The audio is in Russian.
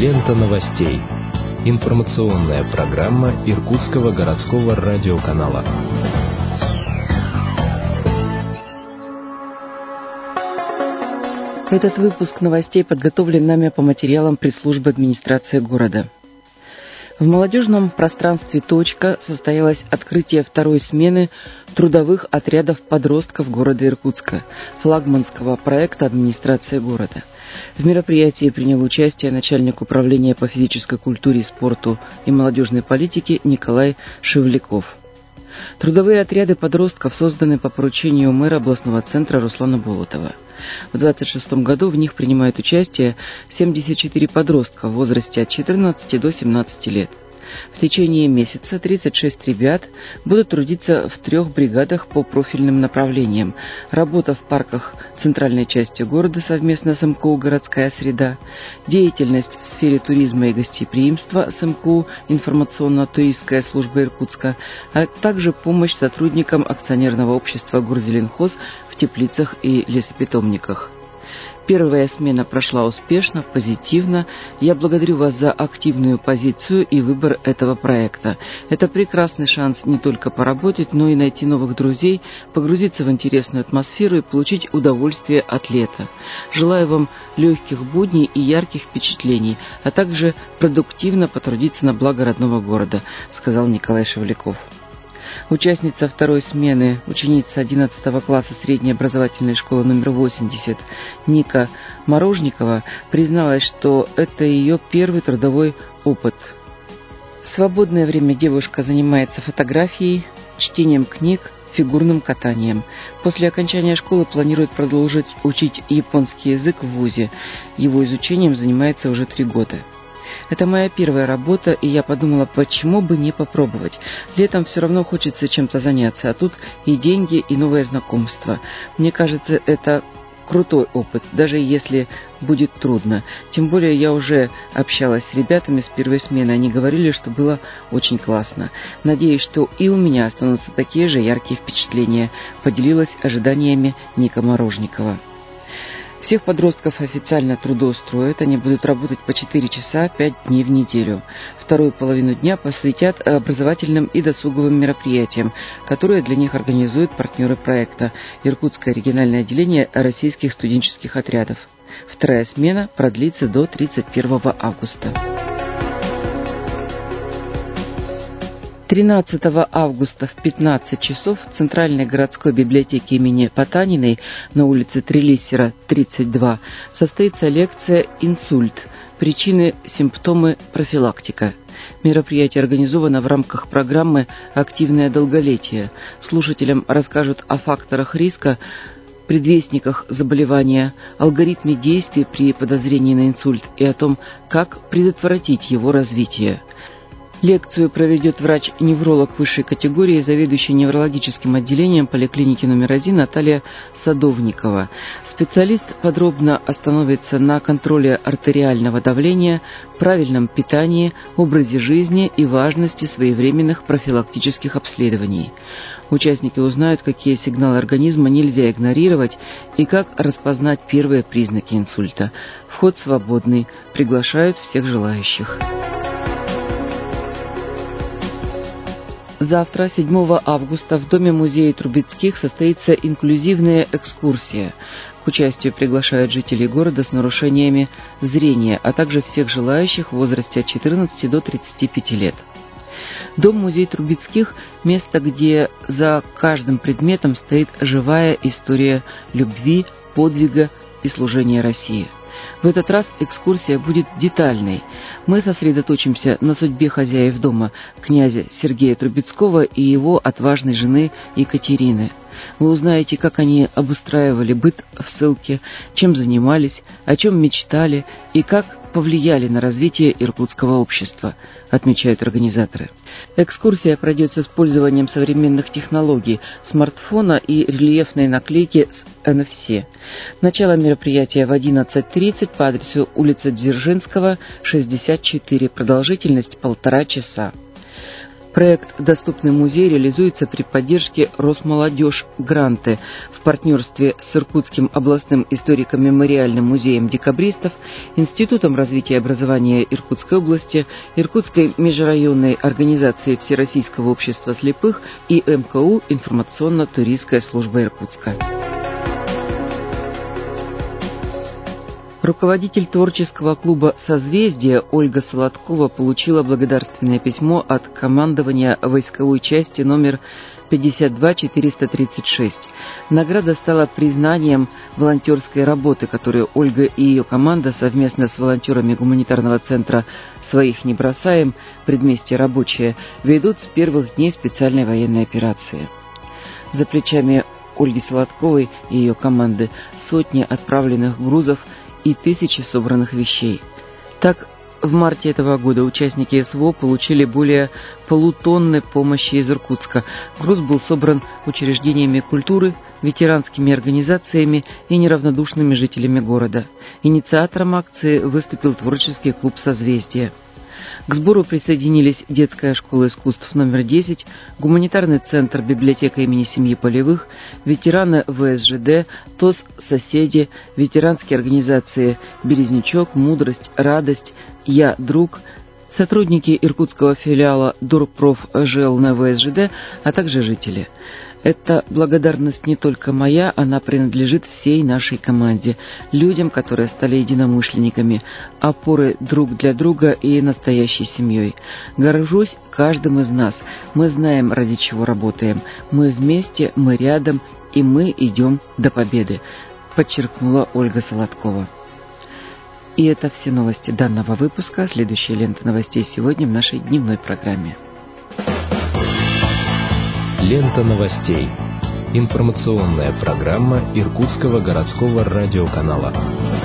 Лента новостей. Информационная программа Иркутского городского радиоканала. Этот выпуск новостей подготовлен нами по материалам пресс-службы администрации города. В молодежном пространстве «Точка» состоялось открытие второй смены трудовых отрядов подростков города Иркутска, флагманского проекта администрации города. В мероприятии принял участие начальник управления по физической культуре, спорту и молодежной политике Николай Шевляков. Трудовые отряды подростков созданы по поручению мэра областного центра Руслана Болотова. В 2026 году в них принимают участие 74 подростка в возрасте от 14 до 17 лет. В течение месяца 36 ребят будут трудиться в 3 бригадах по профильным направлениям: работа в парках центральной части города совместно с МКУ «Городская среда», деятельность в сфере туризма и гостеприимства с МКУ «Информационно-туристская служба Иркутска», а также помощь сотрудникам акционерного общества «Горзеленхоз» в теплицах и лесопитомниках. Первая смена прошла успешно, позитивно. Я благодарю вас за активную позицию и выбор этого проекта. Это прекрасный шанс не только поработать, но и найти новых друзей, погрузиться в интересную атмосферу и получить удовольствие от лета. Желаю вам легких будней и ярких впечатлений, а также продуктивно потрудиться на благо родного города, сказал Николай Шевляков. Участница второй смены, ученица 11 класса средней образовательной школы номер 80 Ника Морожникова, призналась, что это ее первый трудовой опыт. В свободное время девушка занимается фотографией, чтением книг, фигурным катанием. После окончания школы планирует продолжить учить японский язык в вузе. Его изучением занимается уже 3 года. Это моя первая работа, и я подумала, почему бы не попробовать. Летом все равно хочется чем-то заняться, а тут и деньги, и новое знакомство. Мне кажется, это крутой опыт, даже если будет трудно. Тем более я уже общалась с ребятами с первой смены, они говорили, что было очень классно. Надеюсь, что и у меня останутся такие же яркие впечатления, поделилась ожиданиями Ника Морожникова. Всех подростков официально трудоустроят, они будут работать по 4 часа 5 дней в неделю. Вторую половину дня посвятят образовательным и досуговым мероприятиям, которые для них организуют партнеры проекта Иркутское региональное отделение российских студенческих отрядов. Вторая смена продлится до 31 августа. 13 августа в 15 часов в Центральной городской библиотеке имени Потаниной на улице Трелиссера, 32, состоится лекция «Инсульт. Причины, симптомы, профилактика». Мероприятие организовано в рамках программы «Активное долголетие». Слушателям расскажут о факторах риска, предвестниках заболевания, алгоритме действий при подозрении на инсульт и о том, как предотвратить его развитие. Лекцию проведет врач-невролог высшей категории, заведующий неврологическим отделением поликлиники номер 1 Наталья Садовникова. Специалист подробно остановится на контроле артериального давления, правильном питании, образе жизни и важности своевременных профилактических обследований. Участники узнают, какие сигналы организма нельзя игнорировать и как распознать первые признаки инсульта. Вход свободный. Приглашают всех желающих. Завтра, 7 августа, в Доме-музее Трубецких состоится инклюзивная экскурсия. К участию приглашают жителей города с нарушениями зрения, а также всех желающих в возрасте от 14 до 35 лет. Дом-музей Трубецких – место, где за каждым предметом стоит живая история любви, подвига и служения России. В этот раз экскурсия будет детальной. Мы сосредоточимся на судьбе хозяев дома, князя Сергея Трубецкого и его отважной жены Екатерины. Вы узнаете, как они обустраивали быт в ссылке, чем занимались, о чем мечтали и как повлияли на развитие иркутского общества, отмечают организаторы. Экскурсия пройдет с использованием современных технологий, смартфона и рельефной наклейки с NFC. Начало мероприятия в 11:30 по адресу улица Дзержинского, 64, продолжительность 1,5 часа. Проект «Доступный музей» реализуется при поддержке Росмолодежь гранты в партнерстве с Иркутским областным историко-мемориальным музеем декабристов, Институтом развития и образования Иркутской области, Иркутской межрайонной организацией Всероссийского общества слепых и МКУ «Информационно-туристская служба Иркутска». Руководитель творческого клуба «Созвездие» Ольга Солодкова получила благодарственное письмо от командования войсковой части номер 52436. Награда стала признанием волонтерской работы, которую Ольга и ее команда совместно с волонтерами гуманитарного центра «Своих не бросаем», предместье Рабочее, ведут с первых дней специальной военной операции. За плечами Ольги Солодковой и ее команды сотни отправленных грузов и тысячи собранных вещей. Так, в марте этого года участники СВО получили более полутонны помощи из Иркутска. Груз был собран учреждениями культуры, ветеранскими организациями и неравнодушными жителями города. Инициатором акции выступил творческий клуб «Созвездие». К сбору присоединились детская школа искусств номер 10, гуманитарный центр библиотека имени семьи Полевых, ветераны ВСЖД, ТОС «Соседи», ветеранские организации «Березнячок», «Мудрость», «Радость», «Я друг», сотрудники иркутского филиала Дурпроф ЖЛ на ВСЖД, а также жители. Эта благодарность не только моя, она принадлежит всей нашей команде, людям, которые стали единомышленниками, опорой друг для друга и настоящей семьей. Горжусь каждым из нас. Мы знаем, ради чего работаем. Мы вместе, мы рядом, и мы идем до победы, подчеркнула Ольга Солодкова. И это все новости данного выпуска. Следующая лента новостей сегодня в нашей дневной программе. Лента новостей. Информационная программа Иркутского городского радиоканала.